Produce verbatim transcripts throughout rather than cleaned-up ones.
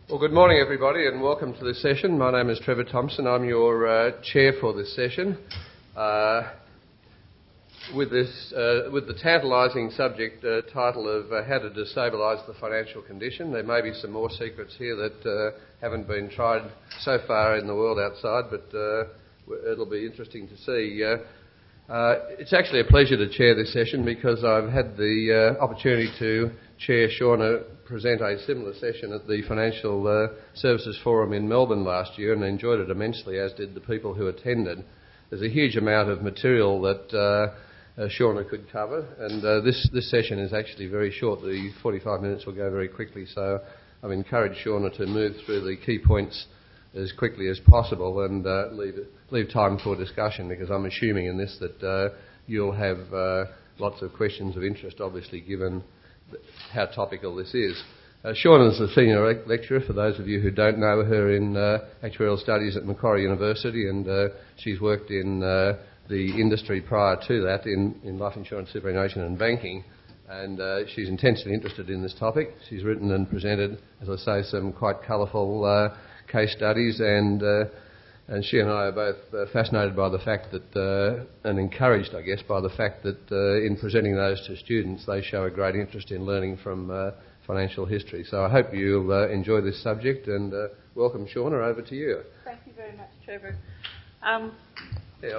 Well, good morning, everybody, and welcome to this session. My name is Trevor Thompson. I'm your uh, chair for this session. Uh, with this, uh, with the tantalising subject uh, title of uh, How to Destabilise the Financial Condition. There may be some more secrets here that uh, haven't been tried so far in the world outside, but uh, it'll be interesting to see. Uh, uh, it's actually a pleasure to chair this session because I've had the uh, opportunity to chair Shauna present a similar session at the Financial uh, Services Forum in Melbourne last year and enjoyed it immensely, as did the people who attended. There's a huge amount of material that uh, uh, Shauna could cover, and uh, this, this session is actually very short. The forty-five minutes will go very quickly, so I've encouraged Shauna to move through the key points as quickly as possible and uh, leave, leave time for discussion, because I'm assuming in this that uh, you'll have uh, lots of questions of interest, obviously, given how topical this is. Uh, Shauna is a senior le- lecturer, for those of you who don't know her, in uh, actuarial studies at Macquarie University, and uh, she's worked in uh, the industry prior to that in, in life insurance, superannuation and banking, and uh, she's intensely interested in this topic. She's written and presented, as I say, some quite colourful uh, case studies, and uh, and she and I are both uh, fascinated by the fact that, uh, and encouraged, I guess, by the fact that uh, in presenting those to students, they show a great interest in learning from uh, financial history. So I hope you'll uh, enjoy this subject, and uh, welcome, Shauna, over to you. Thank you very much, Trevor. Um, yeah.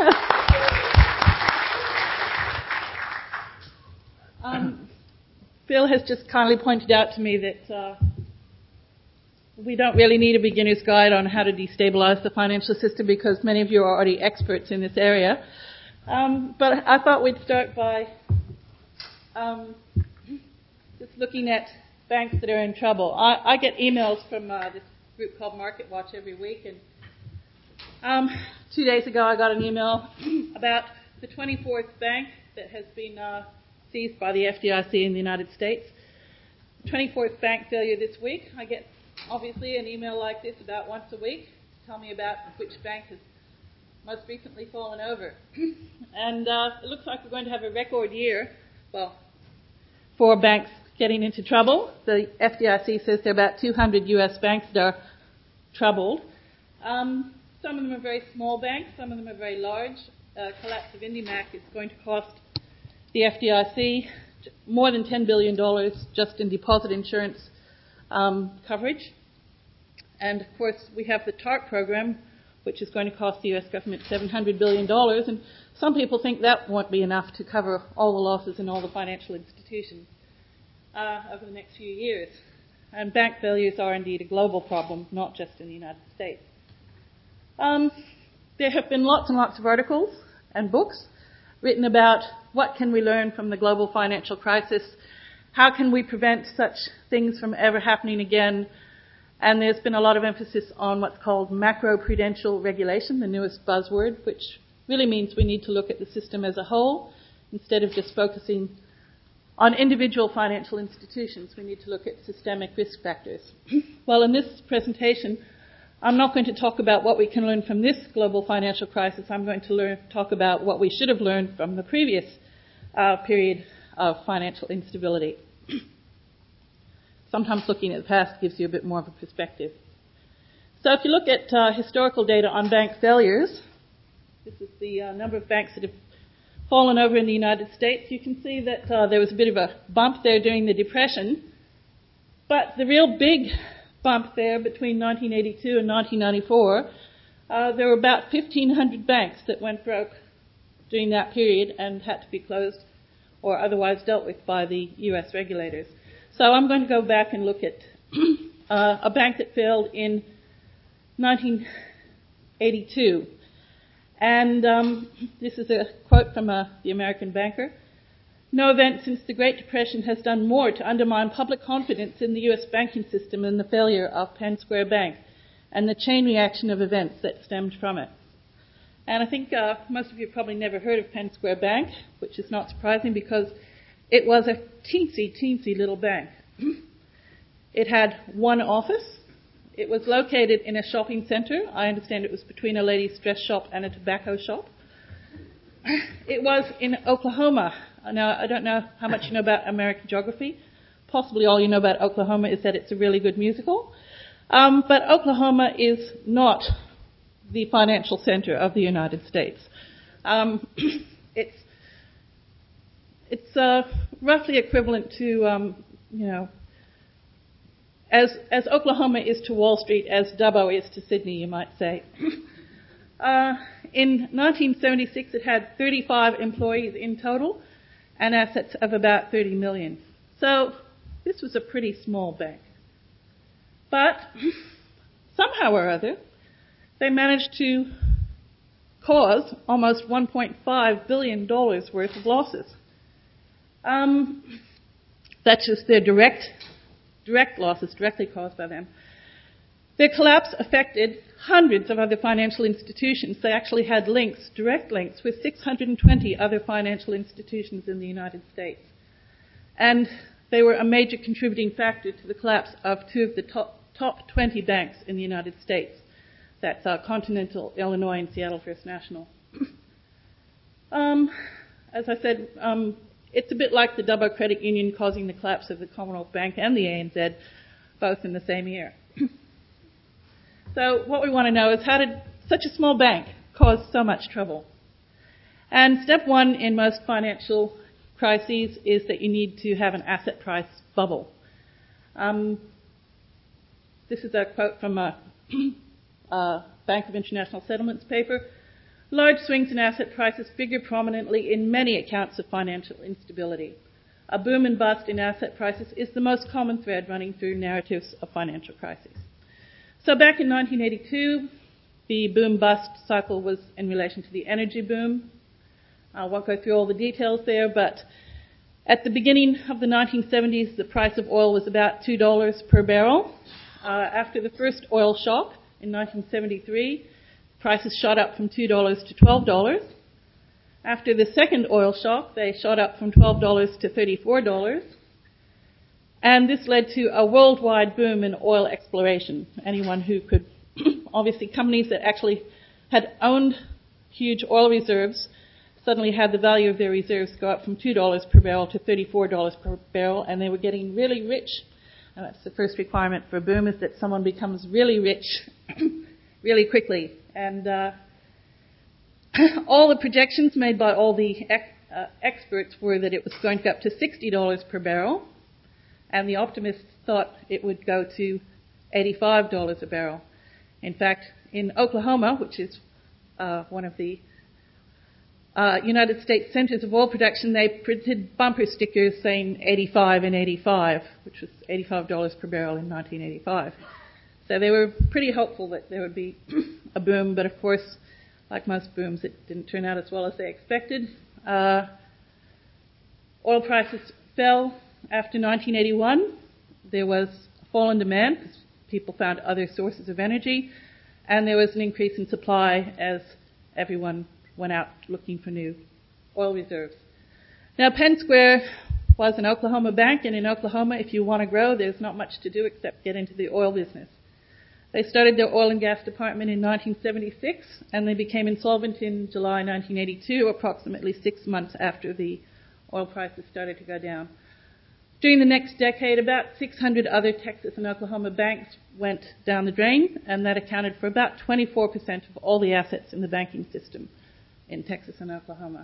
um, Phil has just kindly pointed out to me that uh, we don't really need a beginner's guide on how to destabilise the financial system, because many of you are already experts in this area. Um, but I thought we'd start by um, just looking at banks that are in trouble. I, I get emails from uh, this group called MarketWatch every week, and um, two days ago I got an email about the twenty-fourth bank that has been uh, seized by the F D I C in the United States. twenty-fourth bank failure this week. I get obviously an email like this about once a week to tell me about which bank has most recently fallen over. and uh, it looks like we're going to have a record year, well, for banks getting into trouble. The F D I C says there are about two hundred U S banks that are troubled. Um, some of them are very small banks, some of them are very large. Uh, collapse of IndyMac is going to cost the F D I C more than ten billion dollars just in deposit insurance Um, coverage. And of course we have the TARP program, which is going to cost the U S government seven hundred billion dollars, and some people think that won't be enough to cover all the losses in all the financial institutions uh, over the next few years. And bank failures are indeed a global problem, not just in the United States. Um, there have been lots and lots of articles and books written about what can we learn from the global financial crisis. How can we prevent such things from ever happening again? And there's been a lot of emphasis on what's called macro-prudential regulation, the newest buzzword, which really means we need to look at the system as a whole instead of just focusing on individual financial institutions. We need to look at systemic risk factors. Well, in this presentation, I'm not going to talk about what we can learn from this global financial crisis. I'm going to learn, talk about what we should have learned from the previous uh, period of financial instability. Sometimes looking at the past gives you a bit more of a perspective. So if you look at uh, historical data on bank failures, this is the uh, number of banks that have fallen over in the United States. You can see that uh, there was a bit of a bump there during the Depression, but the real big bump there between nineteen eighty-two and nineteen ninety-four, uh, there were about fifteen hundred banks that went broke during that period and had to be closed or otherwise dealt with by the U S regulators. So I'm going to go back and look at uh, a bank that failed in nineteen eighty-two. And um, this is a quote from uh, the American banker. No event since the Great Depression has done more to undermine public confidence in the U S banking system than the failure of Penn Square Bank and the chain reaction of events that stemmed from it. And I think uh, most of you have probably never heard of Penn Square Bank, which is not surprising because it was a teensy, teensy little bank. It had one office. It was located in a shopping centre. I understand it was between a ladies' dress shop and a tobacco shop. It was in Oklahoma. Now, I don't know how much you know about American geography, possibly all you know about Oklahoma is that it's a really good musical. Um, but Oklahoma is not the financial center of the United States. Um, it's it's uh, roughly equivalent to, um, you know, as as Oklahoma is to Wall Street, as Dubbo is to Sydney, you might say. uh, in nineteen seventy-six, it had thirty-five employees in total and assets of about thirty million. So this was a pretty small bank. But somehow or other, they managed to cause almost one point five billion dollars worth of losses. Um, that's just their direct, direct losses directly caused by them. Their collapse affected hundreds of other financial institutions. They actually had links, direct links, with six hundred twenty other financial institutions in the United States. And they were a major contributing factor to the collapse of two of the top, top twenty banks in the United States. That's uh, Continental, Illinois, and Seattle First National. um, as I said, um, it's a bit like the Dubbo Credit Union causing the collapse of the Commonwealth Bank and the A N Z, both in the same year. So what we want to know is, how did such a small bank cause so much trouble? And step one in most financial crises is that you need to have an asset price bubble. Um, this is a quote from a Uh, Bank of International Settlements paper. Large swings in asset prices figure prominently in many accounts of financial instability. A boom and bust in asset prices is the most common thread running through narratives of financial crises. So back in nineteen eighty-two, the boom-bust cycle was in relation to the energy boom. I won't go through all the details there, but at the beginning of the nineteen seventies, the price of oil was about two dollars per barrel. Uh, after the first oil shock, in nineteen seventy-three, prices shot up from two dollars to twelve dollars. After the second oil shock, they shot up from twelve dollars to thirty-four dollars. And this led to a worldwide boom in oil exploration. Anyone who could, obviously companies that actually had owned huge oil reserves suddenly had the value of their reserves go up from two dollars per barrel to thirty-four dollars per barrel, and they were getting really rich. And that's the first requirement for a boom, is that someone becomes really rich really quickly. And uh, all the projections made by all the ex- uh, experts were that it was going to go up to sixty dollars per barrel, and the optimists thought it would go to eighty-five dollars a barrel. In fact, in Oklahoma, which is uh, one of the Uh, United States centers of oil production, they printed bumper stickers saying eighty-five and eighty-five, which was eighty-five dollars per barrel in nineteen eighty-five. So they were pretty hopeful that there would be a boom, but of course, like most booms, it didn't turn out as well as they expected. Uh, oil prices fell after nineteen eighty-one. There was a fall in demand because people found other sources of energy, and there was an increase in supply as everyone went out looking for new oil reserves. Now, Penn Square was an Oklahoma bank, and in Oklahoma, if you want to grow, there's not much to do except get into the oil business. They started their oil and gas department in nineteen seventy-six, and they became insolvent in July nineteen eighty-two, approximately six months after the oil prices started to go down. During the next decade, about six hundred other Texas and Oklahoma banks went down the drain, and that accounted for about twenty-four percent of all the assets in the banking system in Texas and Oklahoma.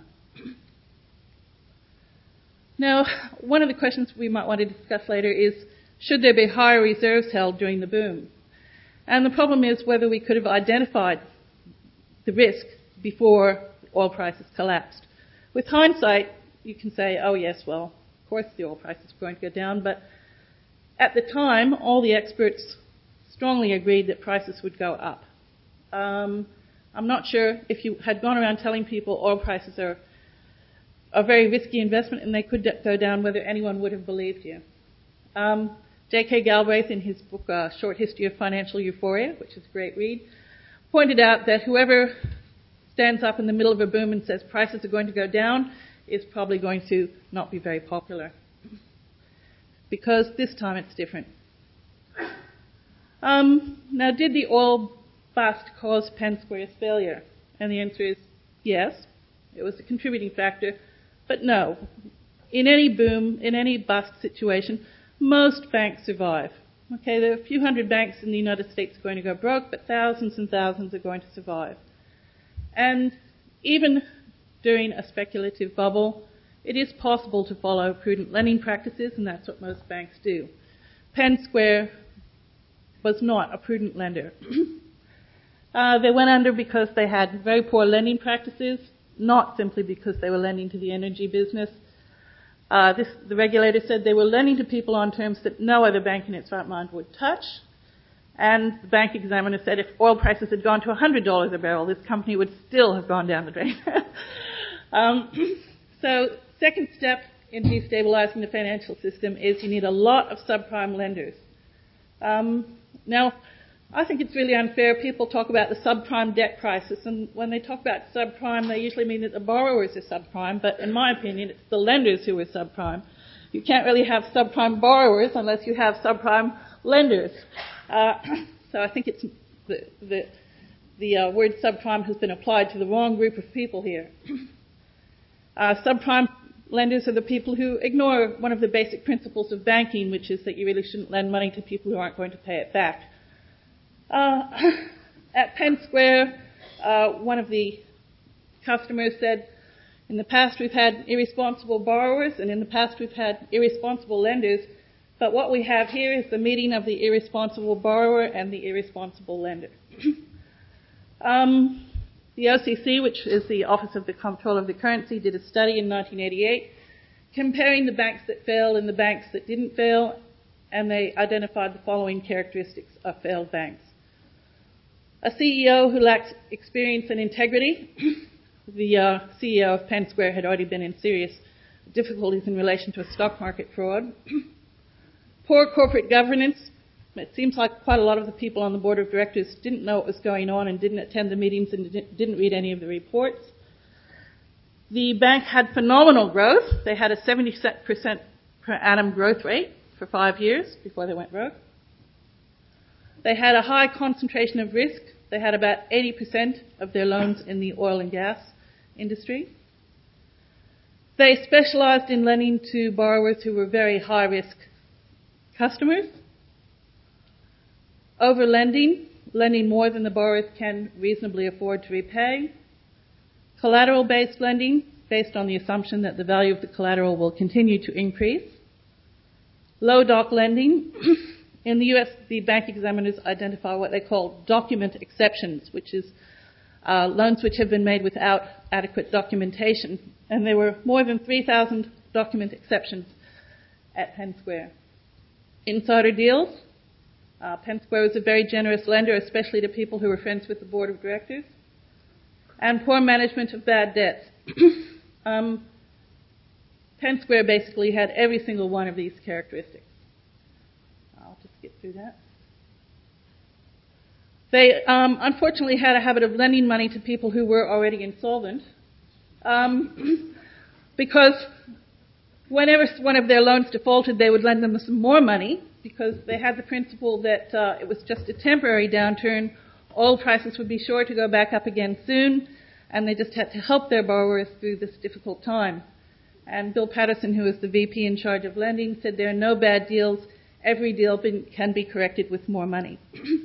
Now, one of the questions we might want to discuss later is, should there be higher reserves held during the boom? And the problem is whether we could have identified the risk before oil prices collapsed. With hindsight, you can say, oh yes, well, of course the oil prices were going to go down, but at the time, all the experts strongly agreed that prices would go up. Um, I'm not sure if you had gone around telling people oil prices are a very risky investment and they could go down, whether anyone would have believed you. Um, J K Galbraith, in his book, uh, Short History of Financial Euphoria, which is a great read, pointed out that whoever stands up in the middle of a boom and says prices are going to go down is probably going to not be very popular. Because this time it's different. Um, now, did the oil bust caused Penn Square's failure? And the answer is yes, it was a contributing factor, but no. In any boom, in any bust situation, most banks survive. Okay, there are a few hundred banks in the United States going to go broke, but thousands and thousands are going to survive. And even during a speculative bubble, it is possible to follow prudent lending practices, and that's what most banks do. Penn Square was not a prudent lender. uh, they went under because they had very poor lending practices, not simply because they were lending to the energy business. Uh, this, the regulator said they were lending to people on terms that no other bank in its right mind would touch. And the bank examiner said if oil prices had gone to one hundred dollars a barrel, this company would still have gone down the drain. um, so second step in destabilizing the financial system is you need a lot of subprime lenders. Um, now, I think it's really unfair. People talk about the subprime debt crisis, and when they talk about subprime, they usually mean that the borrowers are subprime, but in my opinion, it's the lenders who are subprime. You can't really have subprime borrowers unless you have subprime lenders. Uh, so I think it's the, the, the uh, word subprime has been applied to the wrong group of people here. Uh, subprime lenders are the people who ignore one of the basic principles of banking, which is that you really shouldn't lend money to people who aren't going to pay it back. Uh, at Penn Square, uh, one of the customers said, in the past we've had irresponsible borrowers and in the past we've had irresponsible lenders, but what we have here is the meeting of the irresponsible borrower and the irresponsible lender. um, the O C C, which is the Office of the Comptroller of the Currency, did a study in nineteen eighty-eight comparing the banks that failed and the banks that didn't fail, and they identified the following characteristics of failed banks. A C E O who lacks experience and integrity. The uh, C E O of Penn Square had already been in serious difficulties in relation to a stock market fraud. Poor corporate governance. It seems like quite a lot of the people on the board of directors didn't know what was going on and didn't attend the meetings and didn't read any of the reports. The bank had phenomenal growth. They had a seventy percent per annum growth rate for five years before they went broke. They had a high concentration of risk. They had about eighty percent of their loans in the oil and gas industry. They specialized in lending to borrowers who were very high-risk customers. Over-lending, lending more than the borrowers can reasonably afford to repay. Collateral-based lending, based on the assumption that the value of the collateral will continue to increase. Low-doc lending. In the U S, the bank examiners identify what they call document exceptions, which is uh, loans which have been made without adequate documentation. And there were more than three thousand document exceptions at Penn Square. Insider deals. Uh, Penn Square was a very generous lender, especially to people who were friends with the board of directors. And poor management of bad debts. um, Penn Square basically had every single one of these characteristics. I'll just get through that. They um, unfortunately had a habit of lending money to people who were already insolvent um, because whenever one of their loans defaulted, they would lend them some more money because they had the principle that uh, it was just a temporary downturn. Oil prices would be sure to go back up again soon, and they just had to help their borrowers through this difficult time. And Bill Patterson, who was the V P in charge of lending, said there are no bad deals. Every deal been, can be corrected with more money.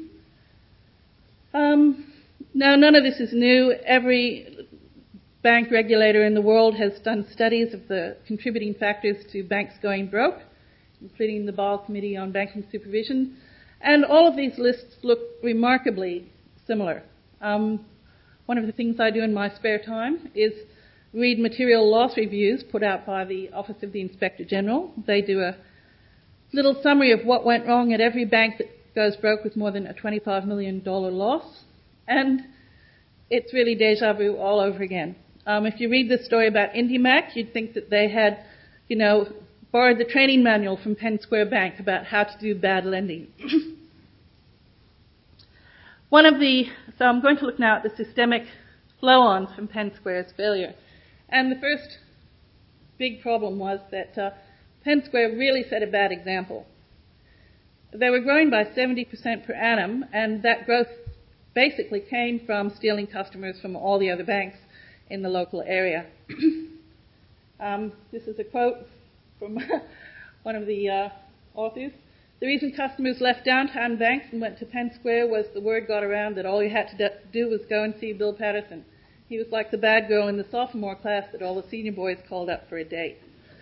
um, now, none of this is new. Every bank regulator in the world has done studies of the contributing factors to banks going broke, including the Basel Committee on Banking Supervision. And all of these lists look remarkably similar. Um, one of the things I do in my spare time is read material loss reviews put out by the Office of the Inspector General. They do a little summary of what went wrong at every bank that goes broke with more than a twenty-five million dollars loss. And it's really deja vu all over again. Um, if you read this story about IndyMac, you'd think that they had, you know, borrowed the training manual from Penn Square Bank about how to do bad lending. One of the, so I'm going to look now at the systemic flow-ons from Penn Square's failure. And the first big problem was that uh, Penn Square really set a bad example. They were growing by seventy percent per annum, and that growth basically came from stealing customers from all the other banks in the local area. um, this is a quote from one of the uh, authors. The reason customers left downtown banks and went to Penn Square was the word got around that all you had to do was go and see Bill Patterson. He was like the bad girl in the sophomore class that all the senior boys called up for a date.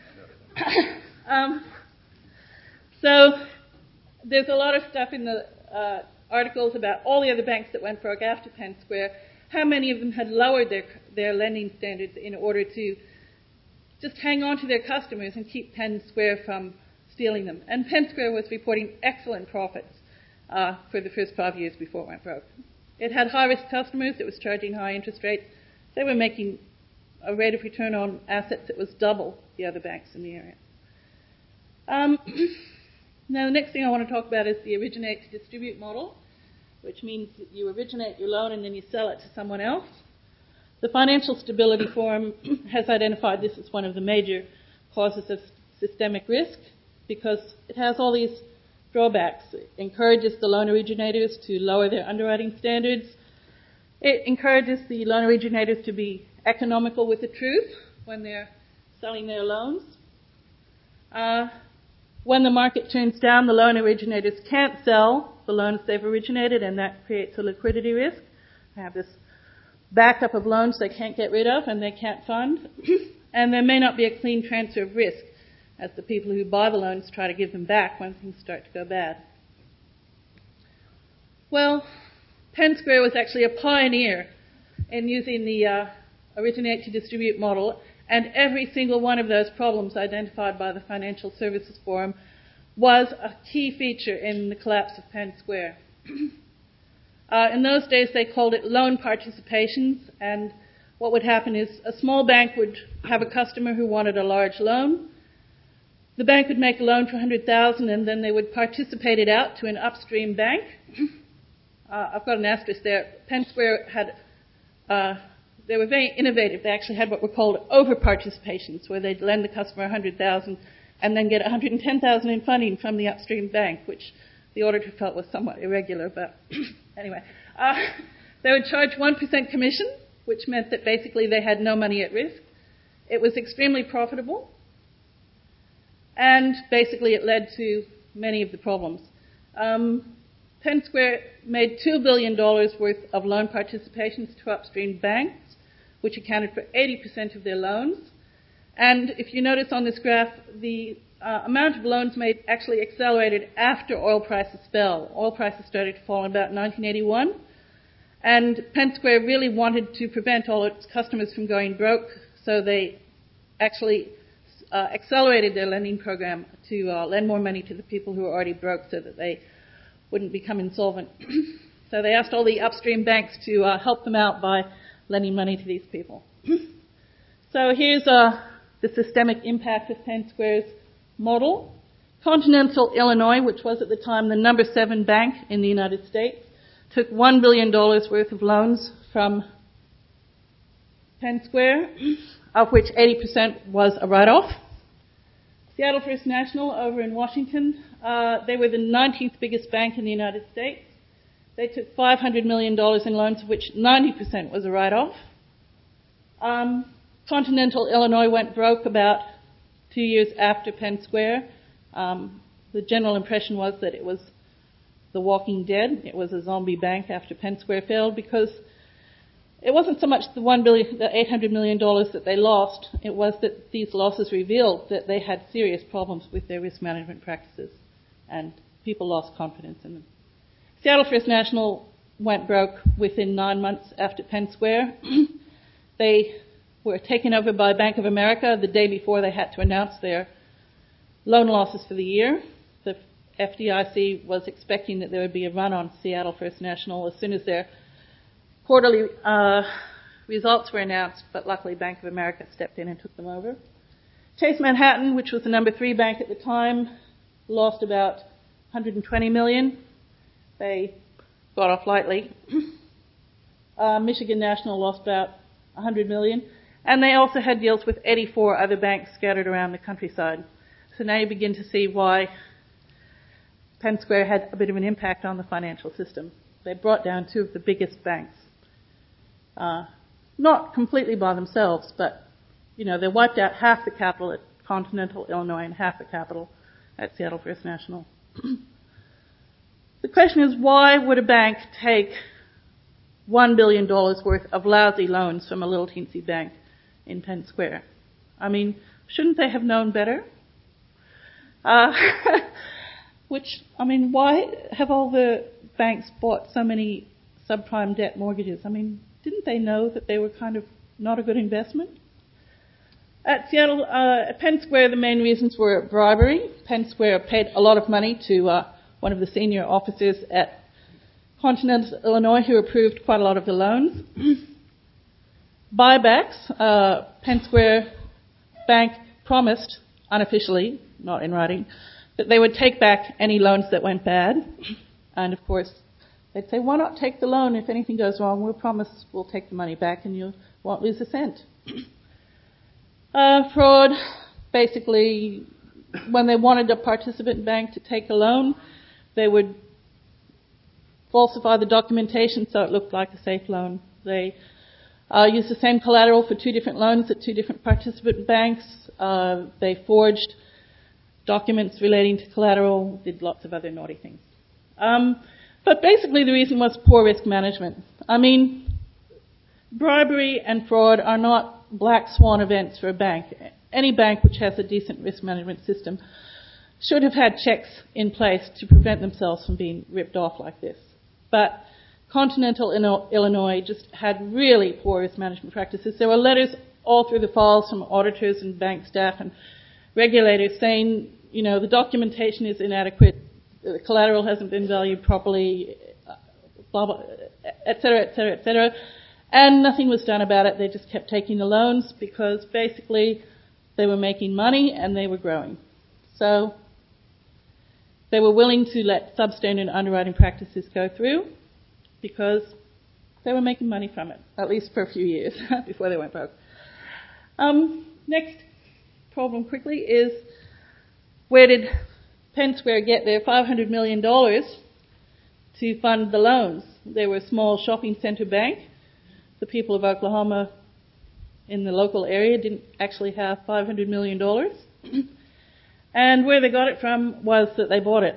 um, so there's a lot of stuff in the uh, articles about all the other banks that went broke after Penn Square, how many of them had lowered their, their lending standards in order to just hang on to their customers and keep Penn Square from stealing them. And Penn Square was reporting excellent profits uh, for the first five years before it went broke. It had high-risk customers. It was charging high interest rates. They were making a rate of return on assets that was double the other banks in the area. Um, now, the next thing I want to talk about is the originate-to-distribute model, which means that you originate your loan and then you sell it to someone else. The Financial Stability Forum has identified this as one of the major causes of systemic risk because it has all these drawbacks. It encourages the loan originators to lower their underwriting standards. It encourages the loan originators to be economical with the truth when they're selling their loans. Uh, when the market turns down, the loan originators can't sell the loans they've originated, and that creates a liquidity risk. They have this backup of loans they can't get rid of and they can't fund. And there may not be a clean transfer of risk as the people who buy the loans try to give them back when things start to go bad. Well, Penn Square was actually a pioneer in using the uh, originate-to-distribute model, and every single one of those problems identified by the Financial Services Forum was a key feature in the collapse of Penn Square. uh, in those days, they called it loan participations, and what would happen is a small bank would have a customer who wanted a large loan. The bank would make a loan for one hundred thousand dollars, and then they would participate it out to an upstream bank. Uh, I've got an asterisk there. Penn Square had, uh, they were very innovative. They actually had what were called over-participations, where they'd lend the customer one hundred thousand dollars and then get one hundred ten thousand dollars in funding from the upstream bank, which the auditor felt was somewhat irregular. But anyway, uh, they would charge one percent commission, which meant that basically they had no money at risk. It was extremely profitable, and basically it led to many of the problems. Um, Penn Square made two billion dollars worth of loan participations to upstream banks, which accounted for eighty percent of their loans. And if you notice on this graph, the uh, amount of loans made actually accelerated after oil prices fell. Oil prices started to fall in about nineteen eighty-one. And Penn Square really wanted to prevent all its customers from going broke, so they actually uh, accelerated their lending program to uh, lend more money to the people who were already broke so that they wouldn't become insolvent. So they asked all the upstream banks to uh, help them out by lending money to these people. So here's uh, the systemic impact of Penn Square's model. Continental Illinois, which was at the time the number seven bank in the United States, took one billion dollars worth of loans from Penn Square, of which eighty percent was a write-off. Seattle First National over in Washington, uh, they were the nineteenth biggest bank in the United States. They took five hundred million dollars in loans, of which ninety percent was a write-off. Um, Continental Illinois went broke about two years after Penn Square. Um, the general impression was that it was The Walking Dead. It was a zombie bank after Penn Square failed because it wasn't so much the one billion, the eight hundred million dollars that they lost. It was that these losses revealed that they had serious problems with their risk management practices, and people lost confidence in them. Seattle First National went broke within nine months after Penn Square. They were taken over by Bank of America the day before they had to announce their loan losses for the year. The F D I C was expecting that there would be a run on Seattle First National as soon as their quarterly uh, results were announced, but luckily Bank of America stepped in and took them over. Chase Manhattan, which was the number three bank at the time, lost about one hundred twenty million dollars. They got off lightly. uh, Michigan National lost about one hundred million dollars. And they also had deals with eighty-four other banks scattered around the countryside. So now you begin to see why Penn Square had a bit of an impact on the financial system. They brought down two of the biggest banks. Uh, not completely by themselves, but, you know, they wiped out half the capital at Continental Illinois and half the capital at Seattle First National. The question is, why would a bank take one billion dollars worth of lousy loans from a little teensy bank in Penn Square? I mean, shouldn't they have known better? Uh, which, I mean, why have all the banks bought so many subprime debt mortgages? I mean, didn't they know that they were kind of not a good investment? At Seattle, uh, at Penn Square, the main reasons were bribery. Penn Square paid a lot of money to uh, one of the senior officers at Continental Illinois who approved quite a lot of the loans. Buybacks. Uh, Penn Square Bank promised, unofficially, not in writing, that they would take back any loans that went bad. And of course, they'd say, why not take the loan? If anything goes wrong, we'll promise we'll take the money back and you won't lose a cent. Uh, fraud. Basically, when they wanted a participant bank to take a loan, they would falsify the documentation so it looked like a safe loan. They uh, used the same collateral for two different loans at two different participant banks. Uh, they forged documents relating to collateral, did lots of other naughty things. Um, but basically the reason was poor risk management. I mean, bribery and fraud are not black swan events for a bank. Any bank which has a decent risk management system should have had checks in place to prevent themselves from being ripped off like this. But Continental Illinois just had really poor risk management practices. There were letters all through the files from auditors and bank staff and regulators saying, you know, the documentation is inadequate, the collateral hasn't been valued properly, blah, blah, et cetera, et cetera, et cetera. And nothing was done about it. They just kept taking the loans because basically they were making money and they were growing. So they were willing to let substandard underwriting practices go through because they were making money from it, at least for a few years before they went broke. Um, next problem quickly is, where did Penn Square get their five hundred million dollars to fund the loans? They were a small shopping center bank. The people of Oklahoma in the local area didn't actually have five hundred million dollars. And where they got it from was that they bought it.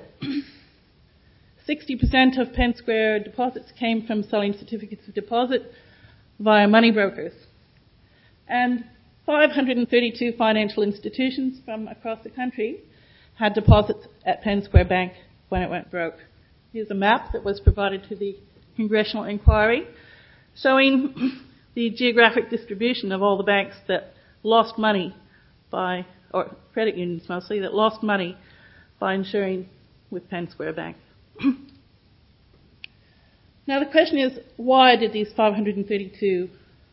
sixty percent of Penn Square deposits came from selling certificates of deposit via money brokers. And five hundred thirty-two financial institutions from across the country had deposits at Penn Square Bank when it went broke. Here's a map that was provided to the Congressional Inquiry showing the geographic distribution of all the banks that lost money by, or credit unions mostly, that lost money by insuring with Penn Square Bank. Now the question is, why did these five hundred thirty-two...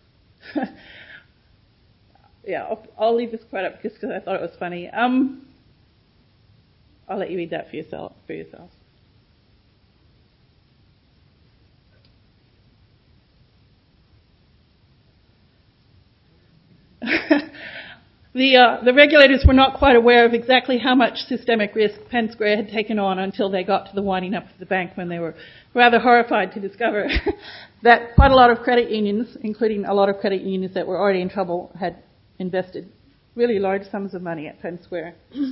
yeah, I'll, I'll leave this quote up just because I thought it was funny. Um, I'll let you read that for yourself. For yourself. The, uh, the regulators were not quite aware of exactly how much systemic risk Penn Square had taken on until they got to the winding up of the bank, when they were rather horrified to discover that quite a lot of credit unions, including a lot of credit unions that were already in trouble, had invested really large sums of money at Penn Square.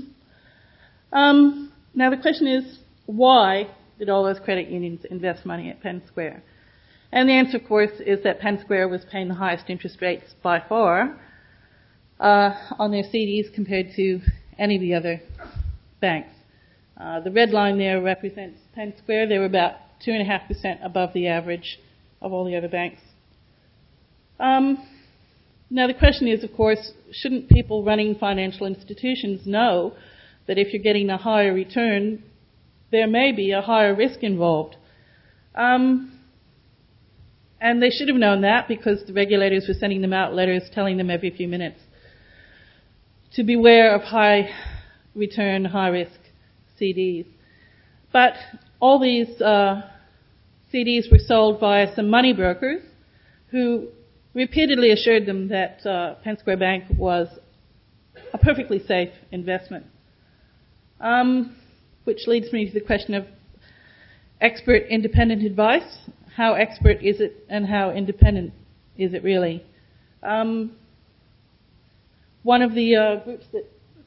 um, now the question is, why did all those credit unions invest money at Penn Square? And the answer, of course, is that Penn Square was paying the highest interest rates by far Uh, on their C Ds compared to any of the other banks. Uh, the red line there represents Penn Square. They were about two point five percent above the average of all the other banks. Um, now the question is, of course, shouldn't people running financial institutions know that if you're getting a higher return, there may be a higher risk involved? Um, and they should have known that, because the regulators were sending them out letters telling them every few minutes to beware of high return, high risk C Ds. But all these uh, C Ds were sold by some money brokers who repeatedly assured them that uh, Penn Square Bank was a perfectly safe investment. Um, which leads me to the question of expert independent advice. How expert is it, and how independent is it really? Um, One of the uh, groups that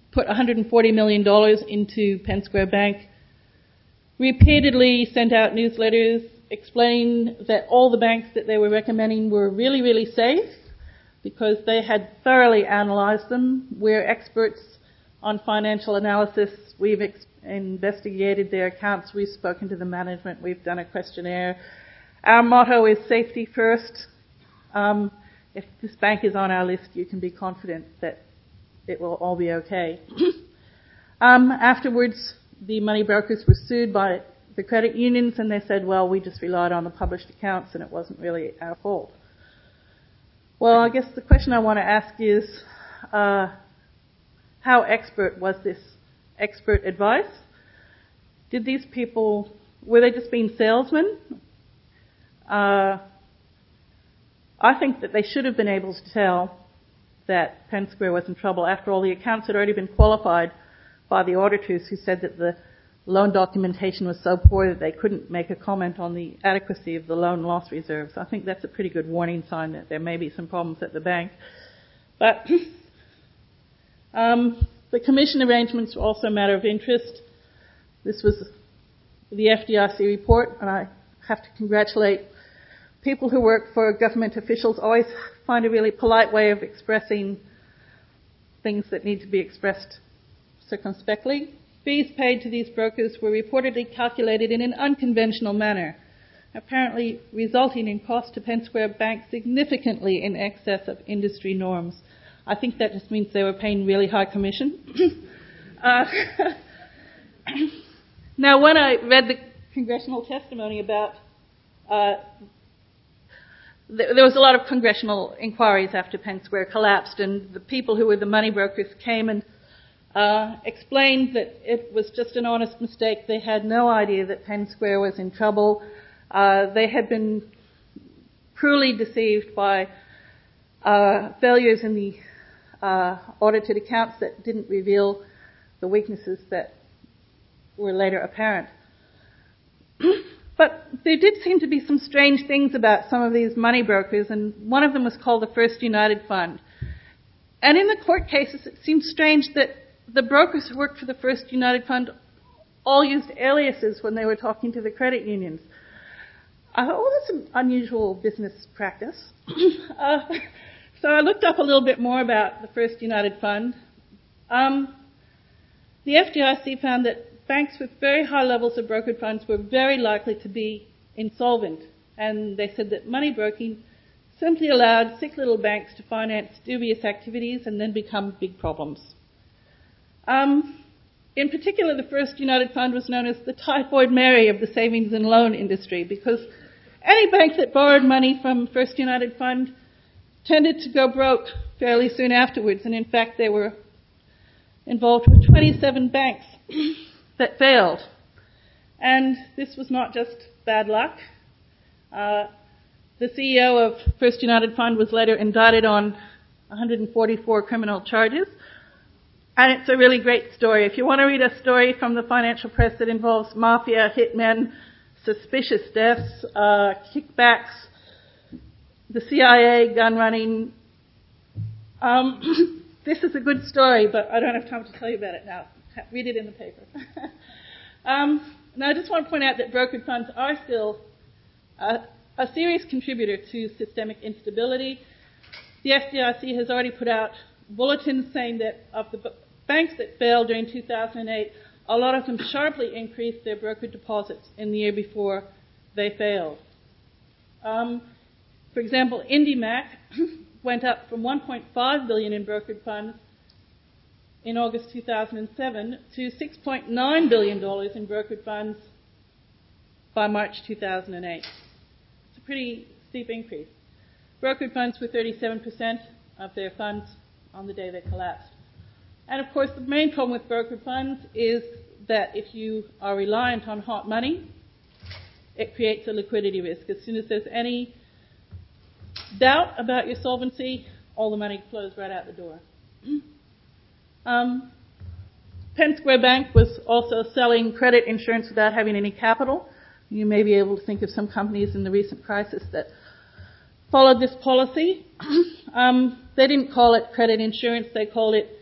put one hundred forty million dollars into Penn Square Bank, repeatedly sent out newsletters explaining that all the banks that they were recommending were really, really safe because they had thoroughly analyzed them. We're experts on financial analysis. We've ex- investigated their accounts. We've spoken to the management. We've done a questionnaire. Our motto is safety first. Um, if this bank is on our list, you can be confident that it will all be okay. um, afterwards, the money brokers were sued by the credit unions, and they said, well, we just relied on the published accounts and it wasn't really our fault. Well, I guess the question I want to ask is, uh, how expert was this expert advice? Did these people, were they just being salesmen? Uh, I think that they should have been able to tell that Penn Square was in trouble. After all, the accounts had already been qualified by the auditors who said that the loan documentation was so poor that they couldn't make a comment on the adequacy of the loan loss reserves. I think that's a pretty good warning sign that there may be some problems at the bank. But um, the commission arrangements were also a matter of interest. This was the F D I C report, and I have to congratulate people who work for government officials. Always find a really polite way of expressing things that need to be expressed circumspectly. Fees paid to these brokers were reportedly calculated in an unconventional manner, apparently resulting in cost to Penn Square Bank significantly in excess of industry norms. I think that just means they were paying really high commission. uh, now, when I read the congressional testimony about uh, th- there was a lot of congressional inquiries after Penn Square collapsed, and the people who were the money brokers came and Uh, explained that it was just an honest mistake. They had no idea that Penn Square was in trouble. Uh, they had been cruelly deceived by uh, failures in the uh, audited accounts that didn't reveal the weaknesses that were later apparent. But there did seem to be some strange things about some of these money brokers, and one of them was called the First United Fund. And in the court cases, it seemed strange that the brokers who worked for the First United Fund all used aliases when they were talking to the credit unions. I thought, well, that's an unusual business practice. uh, so I looked up a little bit more about the First United Fund. Um, the F D I C found that banks with very high levels of brokered funds were very likely to be insolvent. And they said that money broking simply allowed sick little banks to finance dubious activities and then become big problems. Um, in particular, the First United Fund was known as the Typhoid Mary of the savings and loan industry because any bank that borrowed money from First United Fund tended to go broke fairly soon afterwards. And in fact, they were involved with twenty-seven banks that failed. And this was not just bad luck. Uh, the C E O of First United Fund was later indicted on one hundred forty-four criminal charges. And it's a really great story. If you want to read a story from the financial press that involves mafia, hitmen, suspicious deaths, uh, kickbacks, the C I A, gun running, um, this is a good story, but I don't have time to tell you about it now. Read it in the paper. um, now, I just want to point out that brokered funds are still a, a serious contributor to systemic instability. The F D I C has already put out bulletins saying that of the b- banks that failed during two thousand eight, a lot of them sharply increased their brokered deposits in the year before they failed. Um, for example, IndyMac went up from one point five billion dollars in brokered funds in August two thousand seven to six point nine billion dollars in brokered funds by March two thousand eight. It's a pretty steep increase. Brokered funds were thirty-seven percent of their funds on the day they collapsed. And of course, the main problem with brokered funds is that if you are reliant on hot money, it creates a liquidity risk. As soon as there's any doubt about your solvency, all the money flows right out the door. um, Penn Square Bank was also selling credit insurance without having any capital. You may be able to think of some companies in the recent crisis that followed this policy. um, they didn't call it credit insurance. They called it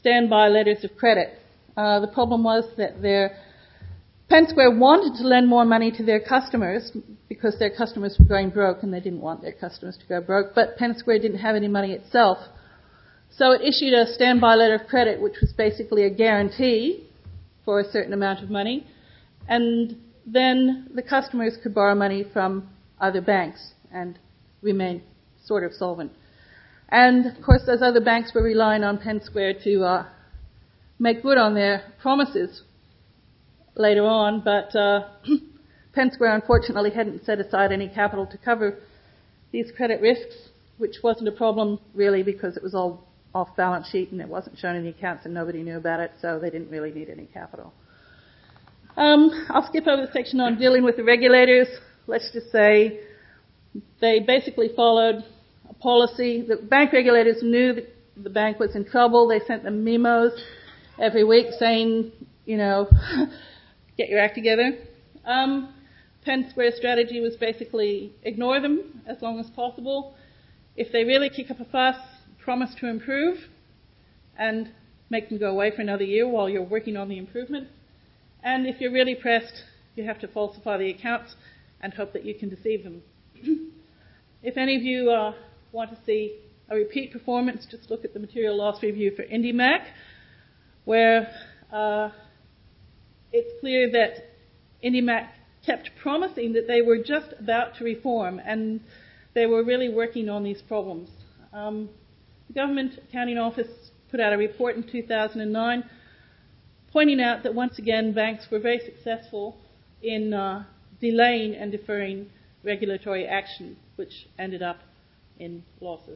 standby letters of credit. Uh, the problem was that their Penn Square wanted to lend more money to their customers because their customers were going broke and they didn't want their customers to go broke, but Penn Square didn't have any money itself. So it issued a standby letter of credit, which was basically a guarantee for a certain amount of money, and then the customers could borrow money from other banks and remain sort of solvent. And, of course, those other banks were relying on Penn Square to uh, make good on their promises later on, but uh, Penn Square, unfortunately, hadn't set aside any capital to cover these credit risks, which wasn't a problem, really, because it was all off balance sheet and it wasn't shown in the accounts and nobody knew about it, so they didn't really need any capital. Um, I'll skip over the section on dealing with the regulators. Let's just say they basically followed a policy. The bank regulators knew that the bank was in trouble. They sent them memos every week saying, you know, get your act together. Um, Penn Square's strategy was basically ignore them as long as possible. If they really kick up a fuss, promise to improve and make them go away for another year while you're working on the improvement. And if you're really pressed, you have to falsify the accounts and hope that you can deceive them. If any of you uh, want to see a repeat performance, just look at the material loss review for IndyMac, where uh, it's clear that IndyMac kept promising that they were just about to reform, and they were really working on these problems. Um, the Government Accounting Office put out a report in two thousand nine pointing out that once again banks were very successful in uh, delaying and deferring regulatory action, which ended up in losses.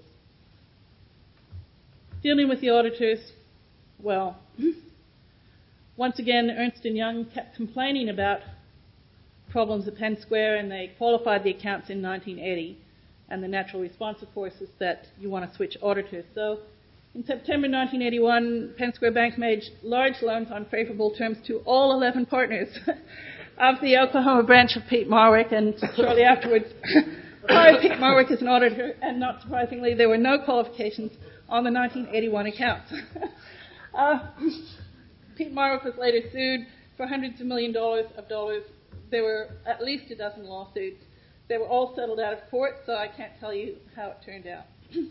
Dealing with the auditors, well, once again Ernst and Young kept complaining about problems at Penn Square, and they qualified the accounts in nineteen eighty. And the natural response, of course, is that you want to switch auditors. So in September nineteen eighty-one, Penn Square Bank made large loans on favorable terms to all eleven partners of the Oklahoma branch of Pete Marwick, and shortly afterwards hired Pete Marwick as an auditor, and not surprisingly, there were no qualifications on the nineteen eighty-one accounts. uh, Pete Marwick was later sued for hundreds of million dollars of dollars. There were at least a dozen lawsuits. They were all settled out of court, so I can't tell you how it turned out.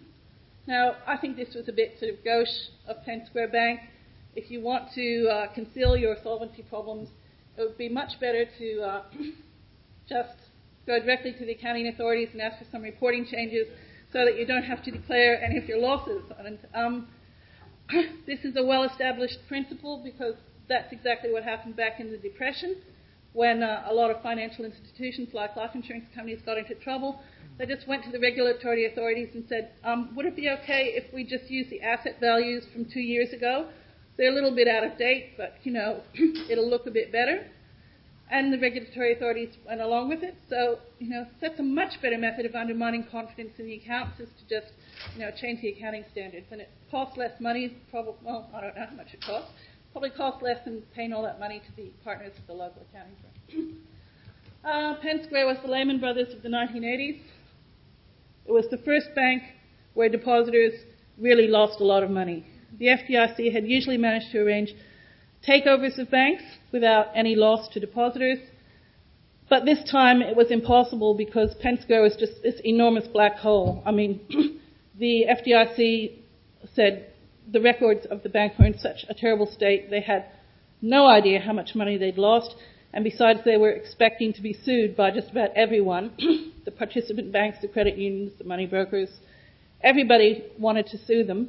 Now, I think this was a bit sort of gauche of Penn Square Bank. If you want to uh, conceal your solvency problems, it would be much better to uh, just go directly to the accounting authorities and ask for some reporting changes so that you don't have to declare any of your losses. And um, this is a well-established principle because that's exactly what happened back in the Depression, when uh, a lot of financial institutions like life insurance companies got into trouble. They just went to the regulatory authorities and said, um, would it be okay if we just use the asset values from two years ago? They're a little bit out of date, but, you know, it'll look a bit better. And the regulatory authorities went along with it. So, you know, that's a much better method of undermining confidence in the accounts is to just, you know, change the accounting standards. And it costs less money, probably, well, I don't know how much it costs. Probably cost less than paying all that money to the partners of the local accounting firm. uh, Penn Square was the Lehman Brothers of the nineteen eighties. It was the first bank where depositors really lost a lot of money. The F D I C had usually managed to arrange takeovers of banks without any loss to depositors, but this time it was impossible because Penn Square was just this enormous black hole. I mean, the F D I C said the records of the bank were in such a terrible state, they had no idea how much money they'd lost, and besides they were expecting to be sued by just about everyone, the participant banks, the credit unions, the money brokers. Everybody wanted to sue them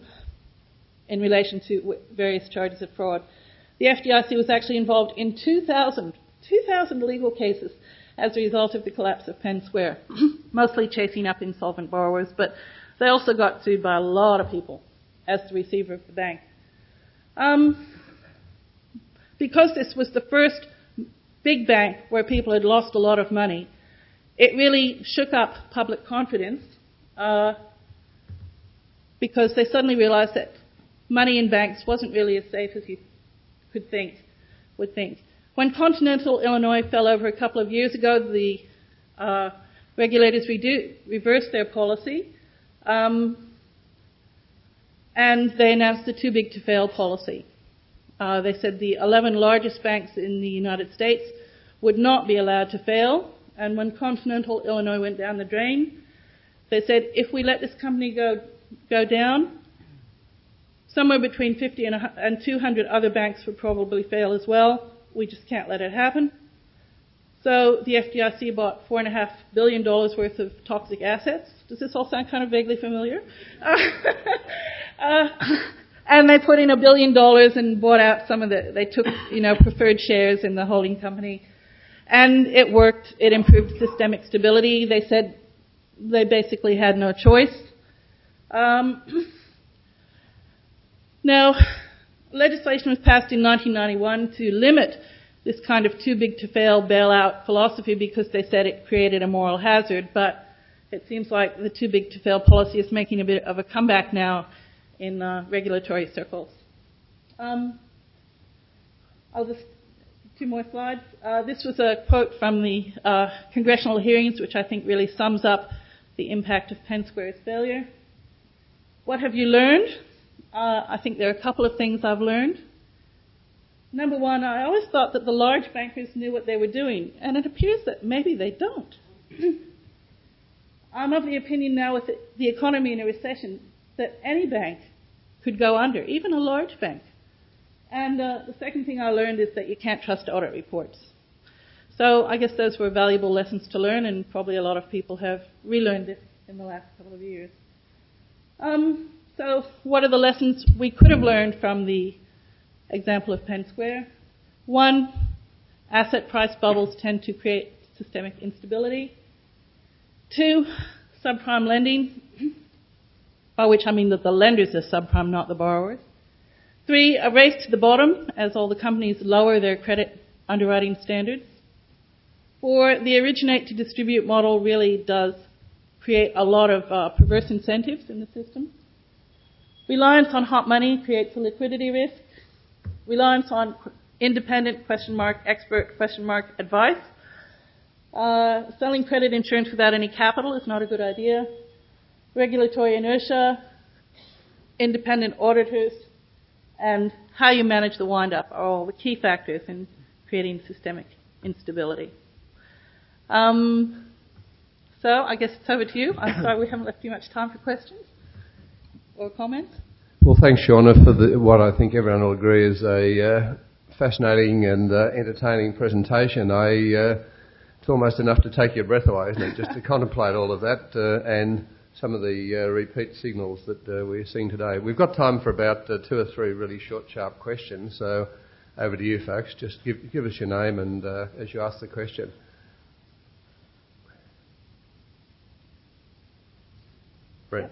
in relation to various charges of fraud. The F D I C was actually involved in two thousand, two thousand legal cases as a result of the collapse of Penn Square, mostly chasing up insolvent borrowers, but they also got sued by a lot of people as the receiver of the bank. Um, because this was the first big bank where people had lost a lot of money, it really shook up public confidence uh, because they suddenly realized that money in banks wasn't really as safe as you could think, would think. When Continental Illinois fell over a couple of years ago, the uh, regulators redu- reversed their policy. Um, and they announced the too big to fail policy. Uh, they said the eleven largest banks in the United States would not be allowed to fail, and when Continental Illinois went down the drain, they said if we let this company go go down, somewhere between fifty and two hundred other banks would probably fail as well. We just can't let it happen. So the F D I C bought four and a half billion dollars worth of toxic assets. Does this all sound kind of vaguely familiar? Uh, uh, and they put in a billion dollars and bought out some of the. They took, you know, preferred shares in the holding company, and it worked. It improved systemic stability. They said they basically had no choice. Um, now, legislation was passed in nineteen ninety-one to limit this kind of too big to fail bailout philosophy because they said it created a moral hazard, but it seems like the too big to fail policy is making a bit of a comeback now in uh, regulatory circles. Um, I'll just, two more slides. Uh, this was a quote from the uh, congressional hearings, which I think really sums up the impact of Penn Square's failure. What have you learned? Uh, I think there are a couple of things I've learned. Number one, I always thought that the large bankers knew what they were doing, and it appears that maybe they don't. I'm of the opinion now with the economy in a recession that any bank could go under, even a large bank. And uh, the second thing I learned is that you can't trust audit reports. So I guess those were valuable lessons to learn, and probably a lot of people have relearned it in the last couple of years. Um, so what are the lessons we could have learned from the example of Penn Square? One, asset price bubbles tend to create systemic instability. Two, subprime lending, by which I mean that the lenders are subprime, not the borrowers. Three, a race to the bottom as all the companies lower their credit underwriting standards. Four, the originate to distribute model really does create a lot of uh, perverse incentives in the system. Reliance on hot money creates a liquidity risk. Reliance on independent question mark, expert question mark advice. Uh, selling credit insurance without any capital is not a good idea. Regulatory inertia, independent auditors, and how you manage the wind-up are all the key factors in creating systemic instability. Um, so I guess it's over to you. I'm sorry we haven't left you much time for questions or comments. Well, thanks, Shauna, for the, what I think everyone will agree is a uh, fascinating and uh, entertaining presentation. I, uh, it's almost enough to take your breath away, isn't it, just to contemplate all of that uh, and some of the uh, repeat signals that uh, we're seeing today. We've got time for about uh, two or three really short, sharp questions, so over to you, folks. Just give, give us your name and uh, as you ask the question. Brett.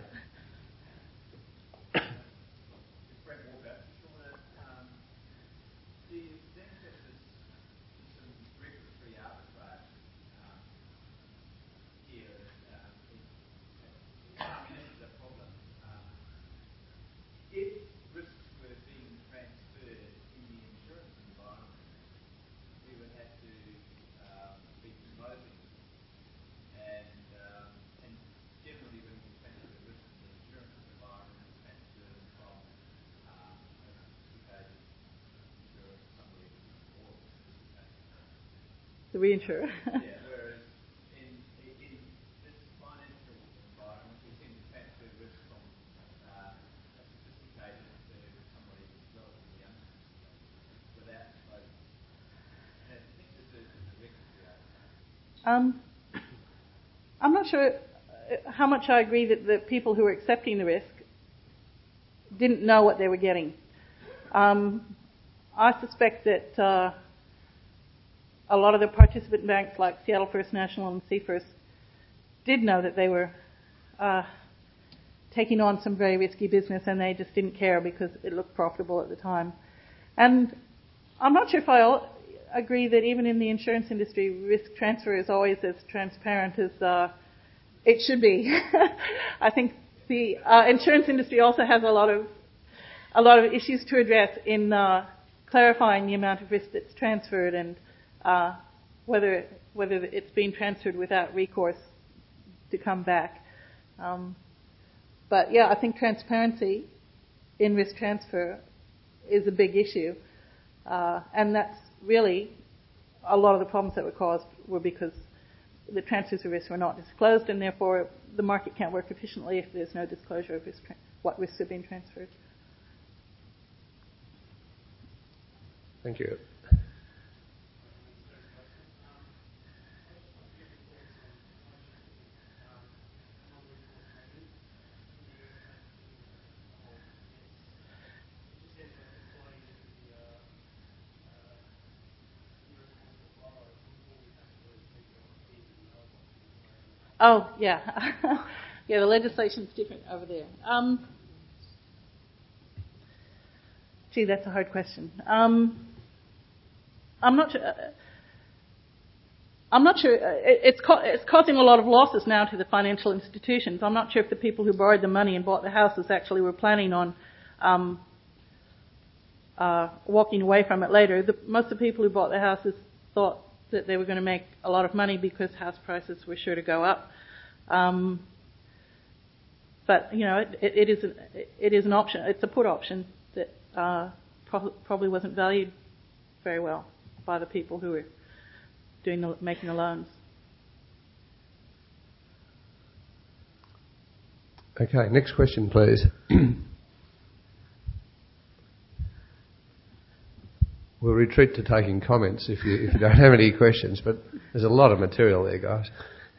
The reinsurer. Yeah, whereas in, in this financial environment, we seem to transfer risk from uh, a sophisticated to somebody who's relatively unsophisticated without exposure. And I think there's a, there's a risk here. Um, I'm not sure how much I agree that the people who were accepting the risk didn't know what they were getting. Um, I suspect that uh, a lot of the participant banks like Seattle First National and Seafirst did know that they were uh, taking on some very risky business, and they just didn't care because it looked profitable at the time. And I'm not sure if I agree that even in the insurance industry, risk transfer is always as transparent as uh, it should be. I think the uh, insurance industry also has a lot of a lot of issues to address in uh, clarifying the amount of risk that's transferred and Uh, whether whether it's being transferred without recourse to come back. Um, but yeah, I think transparency in risk transfer is a big issue. Uh, and that's really a lot of the problems that were caused were because the transfers of risk were not disclosed, and therefore the market can't work efficiently if there's no disclosure of risk tra- what risks are being transferred. Thank you. Oh, yeah. Yeah, the legislation's different over there. Um, gee, that's a hard question. Um, I'm not sure. Uh, I'm not sure. Uh, it, it's, co- it's causing a lot of losses now to the financial institutions. I'm not sure if the people who borrowed the money and bought the houses actually were planning on um, uh, walking away from it later. The, most of the people who bought the houses thought that they were going to make a lot of money because house prices were sure to go up. Um, but you know, it, it, it is an, it is an option. It's a put option that uh, pro- probably wasn't valued very well by the people who were doing the, making the loans. Okay, next question, please. We'll retreat to taking comments if you if you don't have any questions, but there's a lot of material there, guys.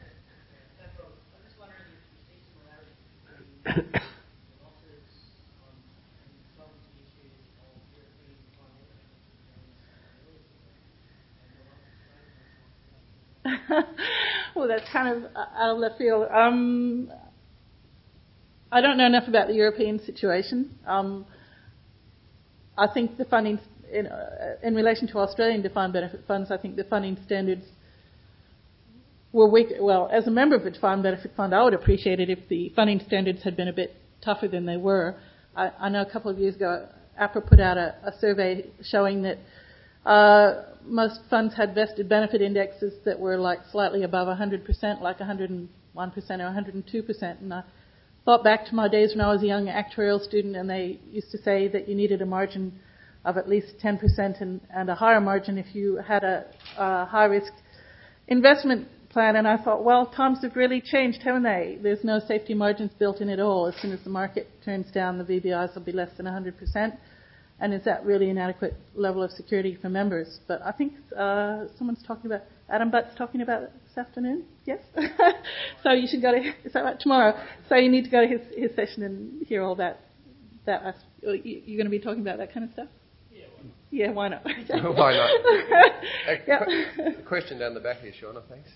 Well, that's kind of out of left field. Um, I don't know enough about the European situation. Um, I think the funding, in, uh, in relation to Australian defined benefit funds, I think the funding standards were weak. Well, as a member of a defined benefit fund, I would appreciate it if the funding standards had been a bit tougher than they were. I, I know a couple of years ago, APRA put out a, a survey showing that uh, most funds had vested benefit indexes that were like slightly above one hundred percent, like one hundred one percent or one hundred two percent. And I thought back to my days when I was a young actuarial student, and they used to say that you needed a margin of at least ten percent and, and a higher margin if you had a, a high-risk investment plan. And I thought, well, times have really changed, haven't they? There's no safety margins built in at all. As soon as the market turns down, the V B Is will be less than one hundred percent. And is that really an adequate level of security for members? But I think uh, someone's talking about, Adam Butt's talking about it this afternoon, yes? So you should go to, is that right, tomorrow? So you need to go to his, his session and hear all that. that You're going to be talking about that kind of stuff? Yeah, why not? Yeah, why not? Why not? A Yep. qu- question down the back here, Shauna, thanks.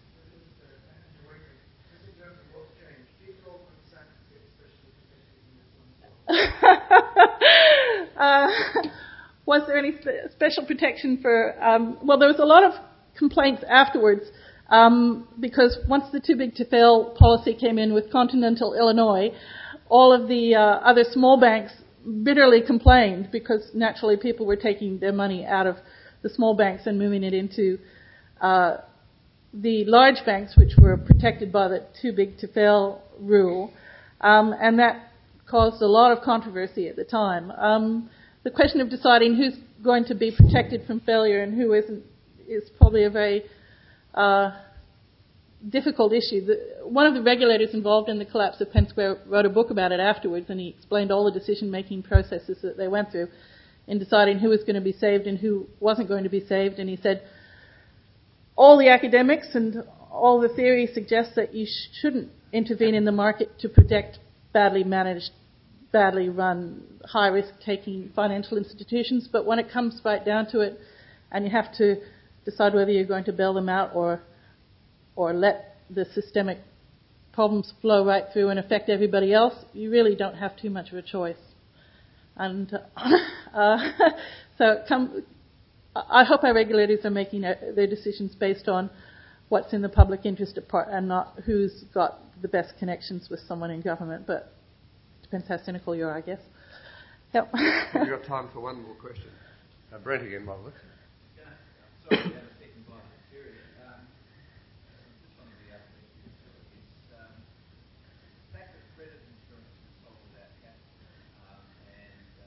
uh, was there any spe- special protection for, um, well, there was a lot of complaints afterwards um, because once the too big to fail policy came in with Continental Illinois, all of the uh, other small banks bitterly complained because naturally people were taking their money out of the small banks and moving it into uh, the large banks, which were protected by the too big to fail rule, um, and that caused a lot of controversy at the time. Um, the question of deciding who's going to be protected from failure and who isn't is probably a very uh, difficult issue. The, one of the regulators involved in the collapse of Penn Square wrote a book about it afterwards, and he explained all the decision-making processes that they went through in deciding who was going to be saved and who wasn't going to be saved. And he said, all the academics and all the theory suggests that you sh- shouldn't intervene in the market to protect badly managed, badly run, high-risk taking financial institutions. But when it comes right down to it, and you have to decide whether you're going to bail them out or or let the systemic problems flow right through and affect everybody else, you really don't have too much of a choice. And uh, so come, I hope our regulators are making their decisions based on what's in the public interest and not who's got the best connections with someone in government. But it depends how cynical you are, I guess. Yep. We've got time for one more question. Uh, Brent again, by the looks. Sorry, I have a second bite of material. Um, just one of the other issues is um, the fact that credit insurance is sold without capital, um, and uh,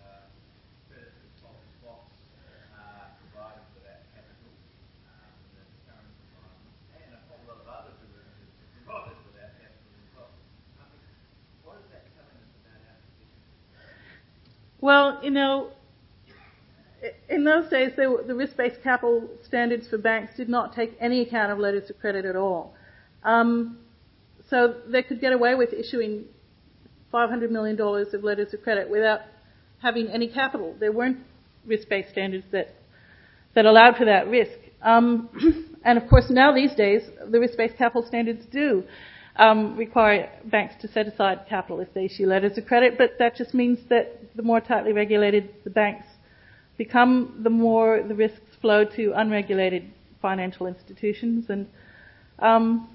Well, you know, in those days, they were, the risk-based capital standards for banks did not take any account of letters of credit at all. Um, so they could get away with issuing five hundred million dollars of letters of credit without having any capital. There weren't risk-based standards that, that allowed for that risk. Um, and of course, now these days, the risk-based capital standards do um, require banks to set aside capital if they issue letters of credit, but that just means that the more tightly regulated the banks become, the more the risks flow to unregulated financial institutions. And um,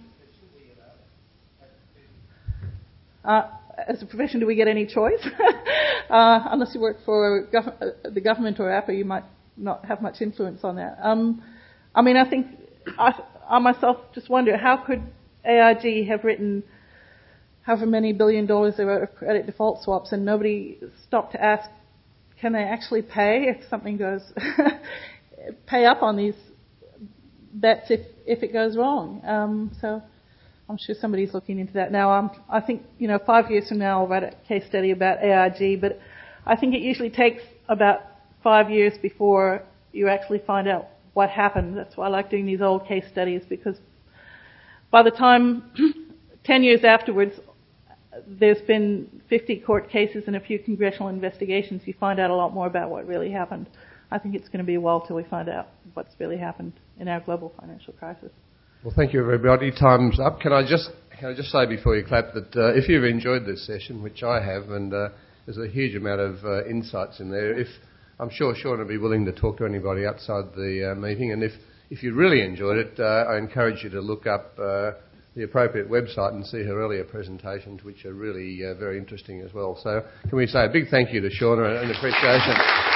uh, as a profession, do we get any choice? uh, unless you work for gov- the government or A P R A, you might not have much influence on that. Um, I mean, I think I, I myself just wonder, how could A I G have written however many billion dollars they wrote of credit default swaps and nobody stopped to ask, can they actually pay if something goes, pay up on these bets if, if it goes wrong? Um, so I'm sure somebody's looking into that now. Um, I think, you know, five years from now I'll write a case study about A I G, but I think it usually takes about five years before you actually find out what happened. That's why I like doing these old case studies, because by the time ten years afterwards, there's been fifty court cases and a few congressional investigations. You find out a lot more about what really happened. I think it's going to be a while till we find out what's really happened in our global financial crisis. Well, thank you, everybody. Time's up. Can I just can I just say before you clap that uh, if you've enjoyed this session, which I have, and uh, there's a huge amount of uh, insights in there, if I'm sure Sean will be willing to talk to anybody outside the uh, meeting, and if, if you really enjoyed it, uh, I encourage you to look up uh, the appropriate website and see her earlier presentations, which are really uh, very interesting as well. So can we say a big thank you to Shauna and appreciation.